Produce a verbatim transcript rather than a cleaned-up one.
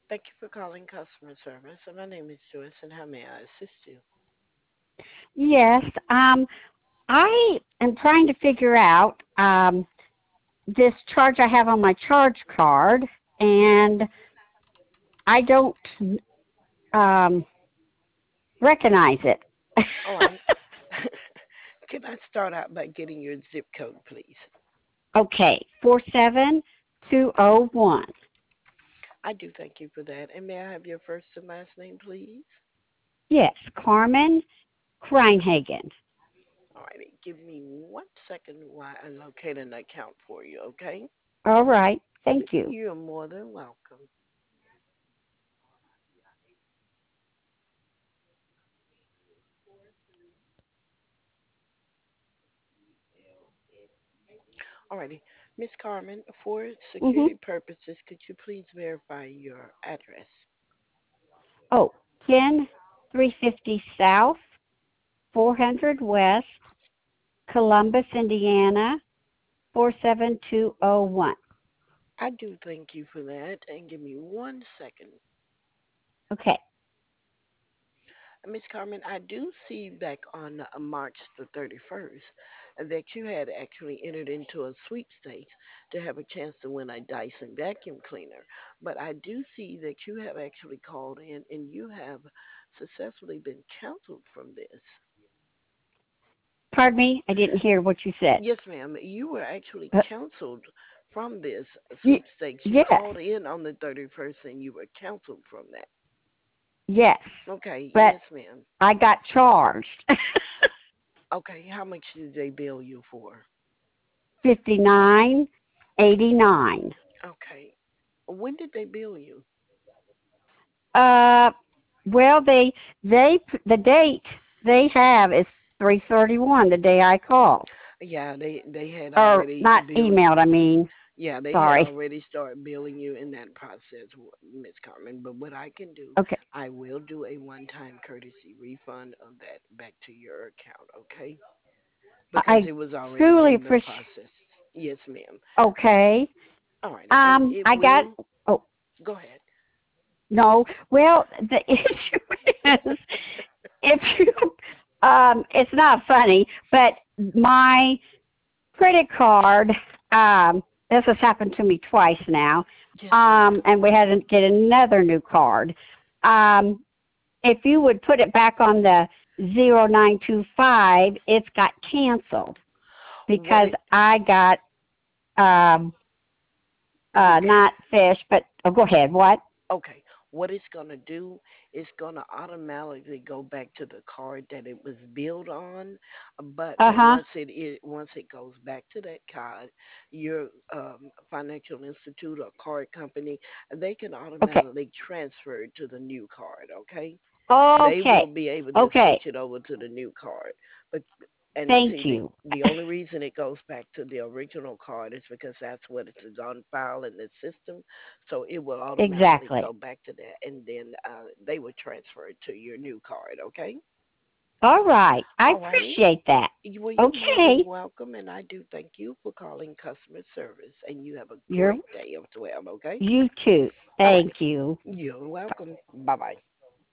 Thank you for calling customer service. My name is Joyce, and how may I assist you? Yes, um, I am trying to figure out um, this charge I have on my charge card, and I don't um, recognize it. All right. Can I start out by getting your zip code, please? Okay, four seven two zero one. I do thank you for that. And may I have your first and last name, please? Yes, Carmen Kreinhagen. All righty. Give me one second while I locate an account for you, okay? All right, thank you. You're more than welcome. All righty. Miss Carmen, for Mm-hmm. security purposes, could you please verify your address? Oh, ten three fifty South, four hundred West, Columbus, Indiana, four seven two zero one. I do thank you for that. And give me one second. Okay. Miss Carmen, I do see back on uh, March the thirty-first that you had actually entered into a sweepstakes to have a chance to win a Dyson vacuum cleaner. But I do see that you have actually called in and you have successfully been canceled from this. Pardon me, I didn't hear what you said. Yes, ma'am. You were actually Uh, canceled from this y- sweepstakes. You yes, called in on the thirty-first and you were canceled from that. yes, Okay, but yes, ma'am. I got charged Okay, how much did they bill you for? fifty nine eighty nine. Okay. When did they bill you? Uh, well, they they the date they have is three thirty one. The day I called, Yeah, they they had or already not billed. emailed. I mean, Yeah, they had sorry. already started billing you in that process, Miss Carmen. But what I can do, Okay, I will do a one-time courtesy refund of that back to your account, okay? Because I it was already truly in the appreciate. process. Yes, ma'am. Okay, All right, and um, it I got. will. Oh Go ahead. no, well, the issue is if you um, it's not funny, but my credit card. Um, this has happened to me twice now, Yes, um, ma'am. and we had to get another new card. Um, if you would put it back on the zero nine two five, it's got canceled What because it? I got um, uh, Okay. not fish, but oh, go ahead. What? Okay, what it's gonna do is gonna automatically go back to the card that it was billed on. But Uh huh. once it is, once it goes back to that card, your um, financial institute or card company, they can Okay. automatically transfer it to the new card. Okay, they Okay. will be able to Okay. switch it over to the new card. But and Thank see the you. the only reason it goes back to the original card is because that's what it is on file in the system. So it will automatically Exactly. go back to that, and then uh, they will transfer it to your new card. Okay. All right. I All righty. appreciate that. You- Well, you're more than Okay. welcome, and I do thank you for calling customer service. And you have a You're great day as well. Okay. you too. All righty. Thank you. You're welcome. Bye bye.